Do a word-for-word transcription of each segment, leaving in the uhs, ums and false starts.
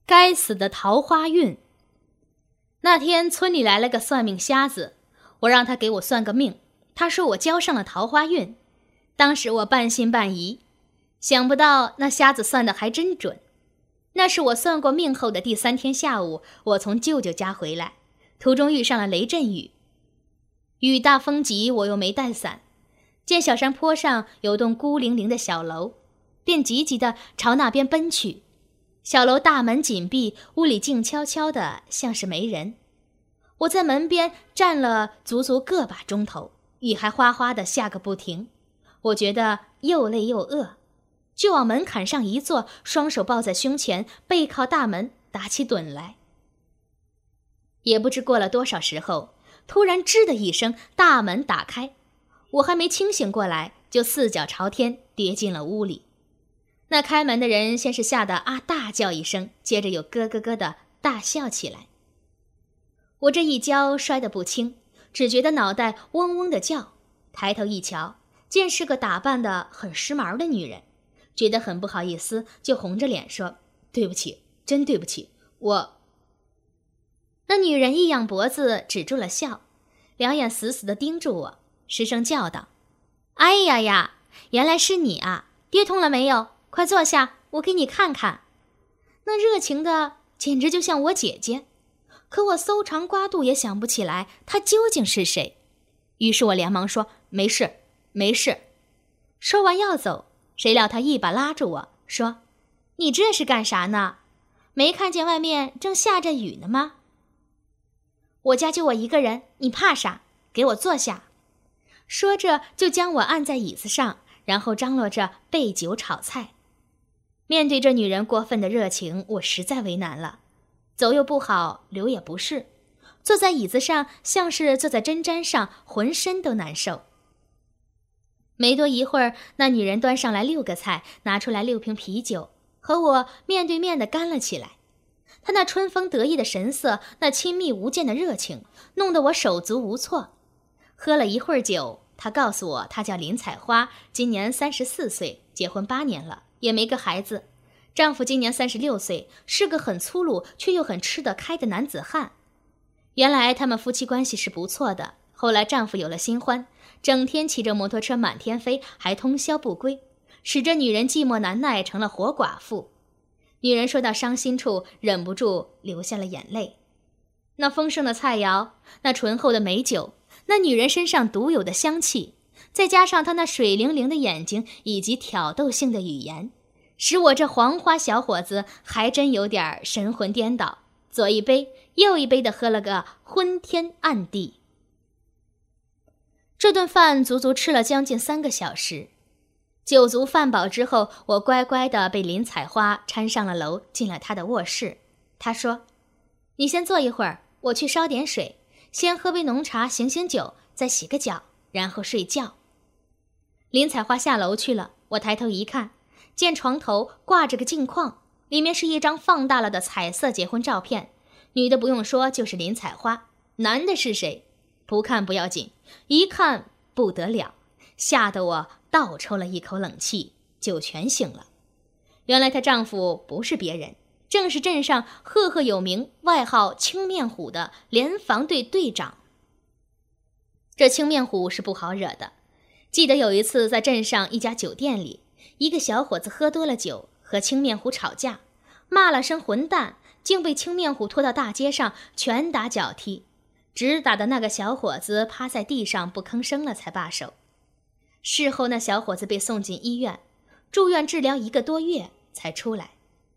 该死的桃花运。那天村里来了个算命瞎子，我让他给我算个命，他说我交上了桃花运。当时我半信半疑，想不到那瞎子算得还真准。那是我算过命后的第三天下午，我从舅舅家回来，途中遇上了雷阵雨。雨大风急，我又没带伞，见小山坡上有栋孤零零的小楼，便急急地朝那边奔去。小楼大门紧闭，屋里静悄悄的，像是没人。我在门边站了足足个把钟头，雨还哗哗的下个不停。我觉得又累又饿，就往门槛上一坐，双手抱在胸前，背靠大门打起盹来。也不知过了多少时候，突然吱的一声，大门打开，我还没清醒过来，就四脚朝天跌进了屋里。那开门的人先是吓得啊大叫一声，接着又咯咯咯的大笑起来。我这一跤摔得不轻，只觉得脑袋嗡嗡的叫，抬头一瞧，见是个打扮得很时髦的女人，觉得很不好意思，就红着脸说：“对不起，真对不起，我……”那女人一仰脖子，止住了笑，两眼死死地盯住我，失声叫道：“哎呀呀，原来是你啊！跌痛了没有？快坐下，我给你看看。”那热情的简直就像我姐姐，可我搜肠刮肚也想不起来她究竟是谁。于是我连忙说：“没事，没事。”说完要走，谁料她一把拉住我，说：“你这是干啥呢？没看见外面正下着雨呢吗？”“我家就我一个人，你怕啥？给我坐下。”说着就将我按在椅子上，然后张罗着备酒炒菜。面对这女人过分的热情，我实在为难了，走又不好，留也不是，坐在椅子上像是坐在针毡上，浑身都难受。没多一会儿，那女人端上来六个菜，拿出来六瓶啤酒，和我面对面地干了起来。她那春风得意的神色，那亲密无间的热情，弄得我手足无措。喝了一会儿酒，她告诉我她叫林采花，今年三十四岁，结婚八年了，也没个孩子。丈夫今年三十六岁，是个很粗鲁却又很吃得开的男子汉。原来他们夫妻关系是不错的，后来丈夫有了新欢，整天骑着摩托车满天飞，还通宵不归，使这女人寂寞难耐，成了活寡妇。女人说到伤心处，忍不住流下了眼泪。那丰盛的菜肴，那醇厚的美酒，那女人身上独有的香气，再加上她那水灵灵的眼睛以及挑逗性的语言，使我这黄花小伙子还真有点神魂颠倒，左一杯右一杯地喝了个昏天暗地。这顿饭足足吃了将近三个小时。酒足饭饱之后，我乖乖地被林采花搀上了楼，进了她的卧室。她说：“你先坐一会儿，我去烧点水，先喝杯浓茶醒醒酒，再洗个脚，然后睡觉。”林采花下楼去了，我抬头一看，见床头挂着个镜框，里面是一张放大了的彩色结婚照片，女的不用说就是林采花，男的是谁？不看不要紧，一看不得了，吓得我倒抽了一口冷气，酒全醒了。原来她丈夫不是别人，正是镇上赫赫有名，外号青面虎的联防队队长。这青面虎是不好惹的，记得有一次在镇上一家酒店里，一个小伙子喝多了酒，和青面虎吵架，骂了声混蛋，竟被青面虎拖到大街上拳打脚踢，直打的那个小伙子趴在地上不吭声了才罢手。事后那小伙子被送进医院，住院治疗一个多月才出来。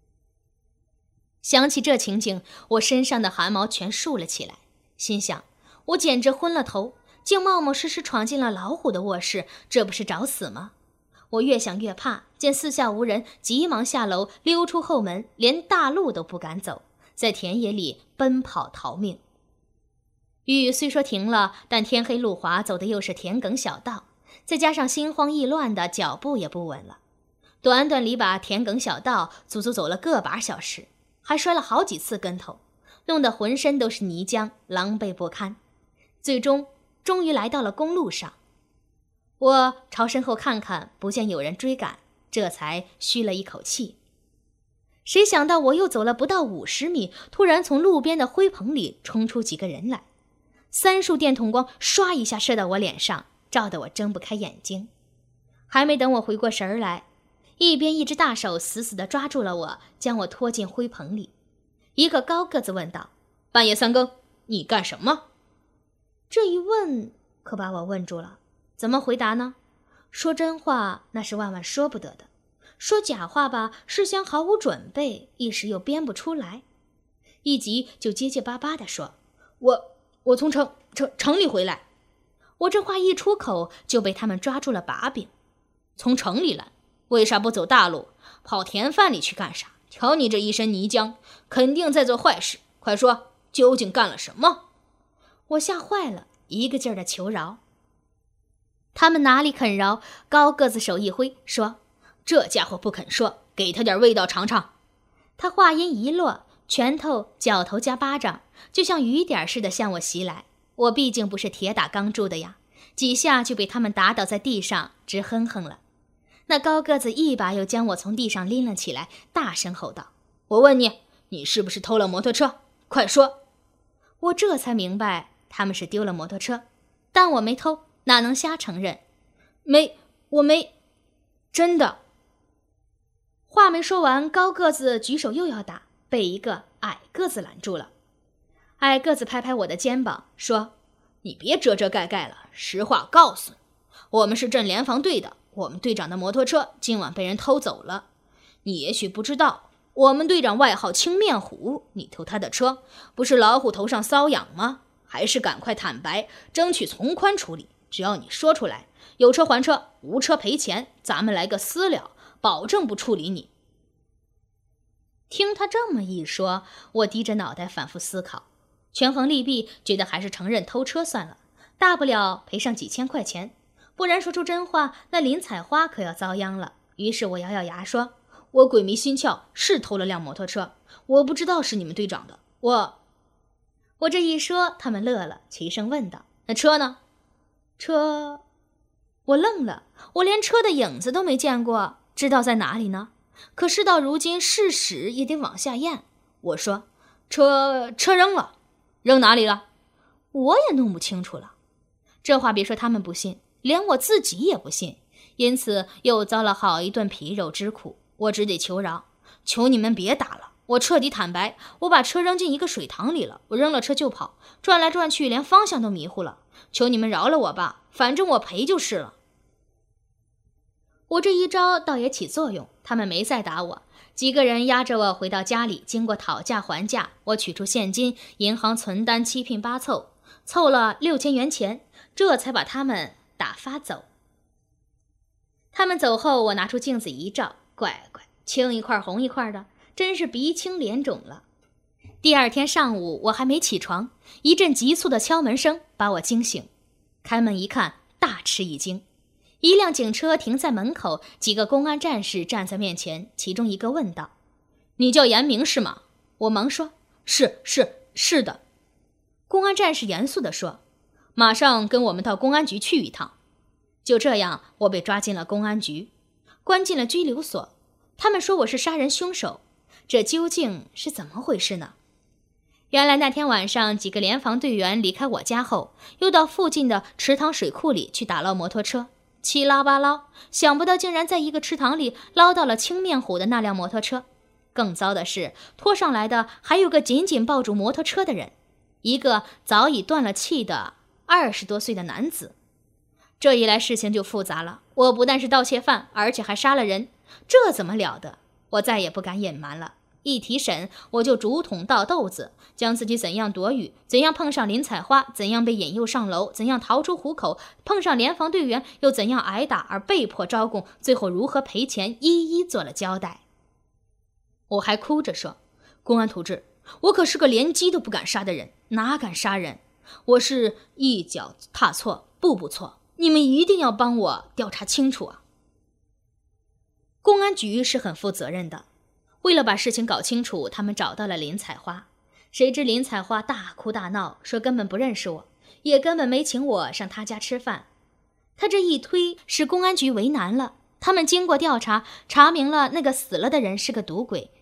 想起这情景，我身上的汗毛全竖了起来，心想我简直昏了头，竟冒冒失失闯进了老虎的卧室，这不是找死吗？我越想越怕，见四下无人，急忙下楼溜出后门，连大路都不敢走，在田野里奔跑逃命。雨虽说停了，但天黑路滑，走的又是田埂小道，再加上心慌意乱的脚步也不稳了，短短里把田埂小道足足走了个把小时，还摔了好几次跟头，弄得浑身都是泥浆，狼狈不堪。最终终于来到了公路上，我朝身后看看，不见有人追赶，这才吁了一口气。 谁想到我又走了不到五十米，突然从路边的灰棚里冲出几个人来，三束电筒光唰一下射到我脸上，照得我睁不开眼睛。还没等我回过神来，一边一只大手死死地抓住了我，将我拖进灰棚里。一个高个子问道：半夜三更，你干什么？这一问可把我问住了，怎么回答呢？说真话那是万万说不得的，说假话吧，事先毫无准备，一时又编不出来。一急就结结巴巴地说：我我从城城城里回来。我这话一出口，就被他们抓住了把柄。从城里来，为啥不走大路，跑田饭里去干啥？瞧你这一身泥浆，肯定在做坏事，快说究竟干了什么？我吓坏了，一个劲儿的求饶。他们哪里肯饶，高个子手一挥，说：这家伙不肯说，给他点味道尝尝。他话音一落，拳头、脚头加巴掌，就像雨点似的向我袭来。我毕竟不是铁打钢铸的呀，几下就被他们打倒在地上，直哼哼了。那高个子一把又将我从地上拎了起来，大声吼道：我问你，你是不是偷了摩托车？快说！我这才明白他们是丢了摩托车，但我没偷，哪能瞎承认？没，我没，真的。话没说完，高个子举手又要打，被一个矮个子拦住了。矮个子拍拍我的肩膀，说：你别遮遮盖盖了，实话告诉你，我们是镇联防队的，我们队长的摩托车今晚被人偷走了。你也许不知道，我们队长外号青面虎，你偷他的车，不是老虎头上搔痒吗？还是赶快坦白，争取从宽处理。只要你说出来，有车还车，无车赔钱，咱们来个私了，保证不处理你。听他这么一说，我低着脑袋反复思考，权衡利弊，觉得还是承认偷车算了，大不了赔上几千块钱，不然说出真话，那林采花可要遭殃了。于是我咬咬牙说：我鬼迷心窍，是偷了辆摩托车，我不知道是你们队长的。我我这一说，他们乐了，齐声问道：那车呢？车……我愣了，我连车的影子都没见过，知道在哪里呢？可事到如今，是屎也得往下咽。我说：车车扔了。扔哪里了？我也弄不清楚了。这话别说他们不信，连我自己也不信，因此又遭了好一顿皮肉之苦。我只得求饶：求你们别打了，我彻底坦白，我把车扔进一个水塘里了，我扔了车就跑，转来转去连方向都迷糊了，求你们饶了我吧，反正我赔就是了。我这一招倒也起作用，他们没再打我，几个人押着我回到家里，经过讨价还价，我取出现金、银行存单，七拼八凑，凑了六千元钱，这才把他们打发走。他们走后，我拿出镜子一照，乖乖，青一块红一块的，真是鼻青脸肿了。第二天上午，我还没起床，一阵急促的敲门声把我惊醒。开门一看，大吃一惊。一辆警车停在门口，几个公安战士站在面前，其中一个问道：你叫严明是吗？我忙说：是是是的。公安战士严肃地说：马上跟我们到公安局去一趟。就这样，我被抓进了公安局，关进了拘留所。他们说我是杀人凶手，这究竟是怎么回事呢？原来那天晚上，几个联防队员离开我家后，又到附近的池塘水库里去打捞摩托车，七捞八捞，想不到竟然在一个池塘里捞到了青面虎的那辆摩托车。更糟的是，拖上来的还有个紧紧抱住摩托车的人，一个早已断了气的二十多岁的男子。这一来事情就复杂了，我不但是盗窃犯，而且还杀了人，这怎么了得？我再也不敢隐瞒了，一提审我就竹筒倒豆子，将自己怎样躲雨，怎样碰上林采花，怎样被引诱上楼，怎样逃出虎口，碰上联防队员又怎样挨打而被迫招供，最后如何赔钱，一一做了交代。我还哭着说：公安同志，我可是个连鸡都不敢杀的人，哪敢杀人？我是一脚踏错，步步错，你们一定要帮我调查清楚啊！公安局是很负责任的，为了把事情搞清楚，他们找到了林采花。谁知林采花大哭大闹，说根本不认识我，也根本没请我上他家吃饭。他这一推，使公安局为难了。他们经过调查，查明了那个死了的人是个赌鬼，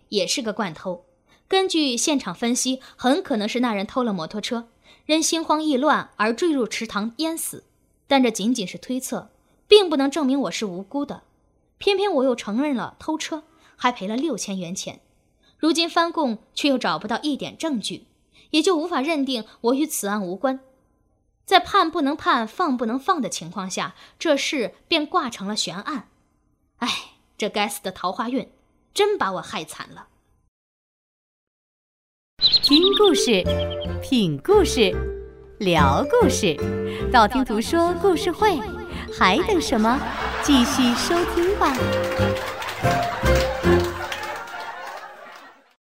也是个惯偷。根据现场分析，很可能是那人偷了摩托车，人心慌意乱而坠入池塘淹死。但这仅仅是推测，并不能证明我是无辜的。偏偏我又承认了偷车，还赔了六千元钱。如今翻供，却又找不到一点证据，也就无法认定我与此案无关。在判不能判，放不能放的情况下，这事便挂成了悬案。唉，这该死的桃花运，真把我害惨了。 听故事，品故事，聊故事，道听途说故事会，还等什么？继续收听吧。